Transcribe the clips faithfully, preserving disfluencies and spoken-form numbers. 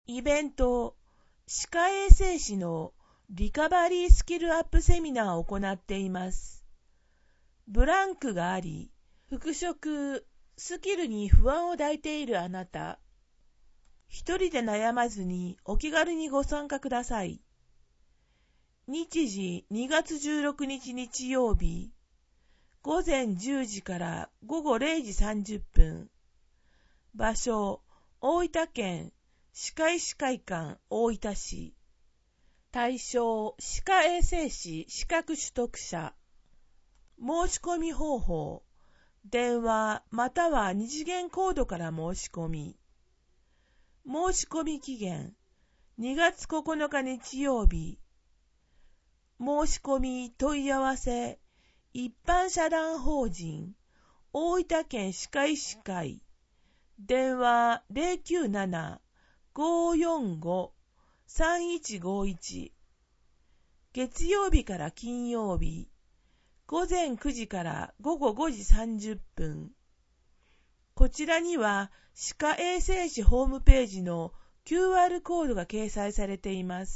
イベント、歯科衛生士のリカバリースキルアップセミナーを行っています。ブランクがあり、復職、スキルに不安を抱いているあなた。一人で悩まずにお気軽にご参加ください。日時にがつじゅうろくにち日曜日、ごぜんじゅうじからごごれいじさんじゅっぷん。場所、大分県歯科医師会館大分市。対象、歯科衛生士資格取得者。申し込み方法、電話または二次元コードから申し込み。申し込み期限、にがつここのか日曜日。申し込み問い合わせ、一般社団法人大分県歯科医師会、電話 ゼロきゅうなな ごーよんご さんいちごいち。月曜日から金曜日、ごぜんくじからごごごじさんじゅっぷん。こちらには歯科衛生士ホームページの キューアール コードが掲載されています。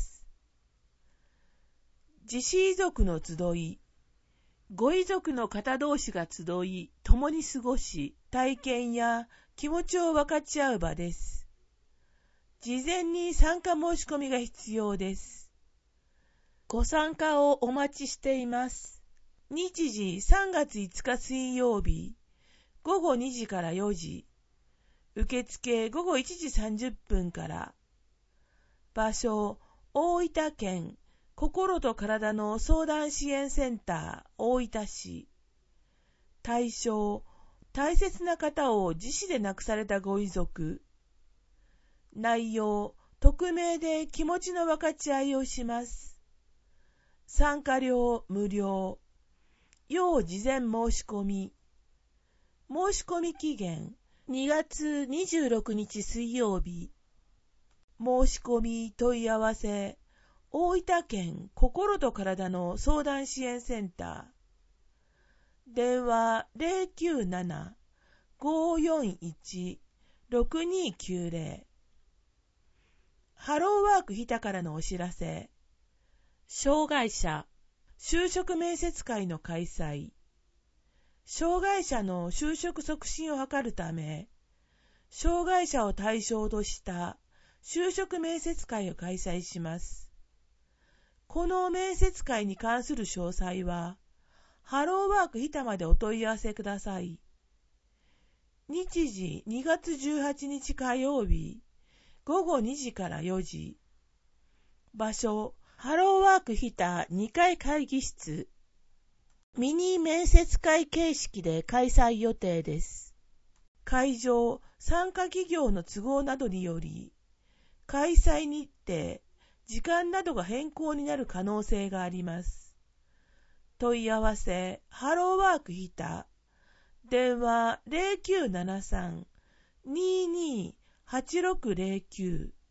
自死遺族の集い、ご遺族の方同士が集い、共に過ごし、体験や気持ちを分かち合う場です。事前に参加申し込みが必要です。ご参加をお待ちしています。日時さんがついつか水曜日、ごごにじからよじ、受付ごごいちじさんじゅっぷんから。場所、大分県心と体の相談支援センター大分市。対象、大切な方を自死で亡くされたご遺族。内容、匿名で気持ちの分かち合いをします。参加料無料。要事前申し込み。申し込み期限、にがつにじゅうろくにち水曜日。申し込み問い合わせ、大分県心と体の相談支援センター。電話 ゼロきゅうなな ごーよんいち ろくにきゅうぜろ。ハローワーク日田からのお知らせ。障害者、就職面接会の開催。障害者の就職促進を図るため、障害者を対象とした就職面接会を開催します。この面接会に関する詳細は、ハローワーク日田までお問い合わせください。日時にがつじゅうはちにち火曜日、ごごにじからよじ。場所、ハローワーク日田にかい会議室。ミニ面接会形式で開催予定です。会場、参加企業の都合などにより、開催日程、時間などが変更になる可能性があります。問い合わせ、ハローワーク日田。電話 ゼロきゅうななさん にーにー はちろくゼロきゅう。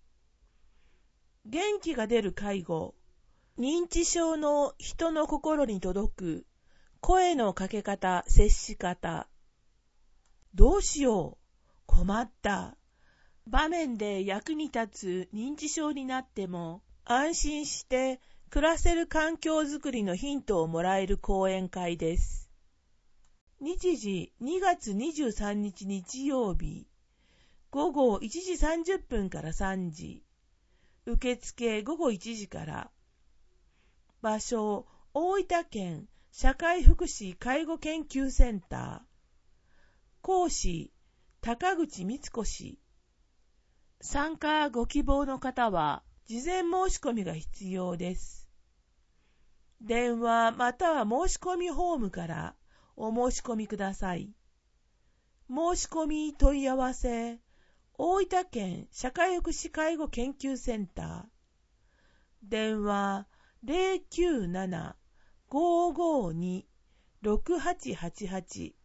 元気が出る介護。認知症の人の心に届く声のかけ方、接し方。どうしよう、困った。場面で役に立つ認知症になっても安心して暮らせる環境づくりのヒントをもらえる講演会です。日時にがつにじゅうさんにち日曜日、ごごいちじさんじゅっぷんからさんじ。受付ごごいちじから。場所、大分県社会福祉介護研究センター。講師、高口光子氏。参加ご希望の方は、事前申し込みが必要です。電話または申し込みフォームからお申し込みください。申し込み問い合わせ、大分県社会福祉介護研究センター。電話 ゼロきゅうなな ごーごーに ろくはちはちはち。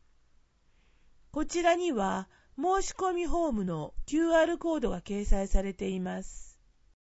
こちらには申し込みフォームの キューアール コードが掲載されています。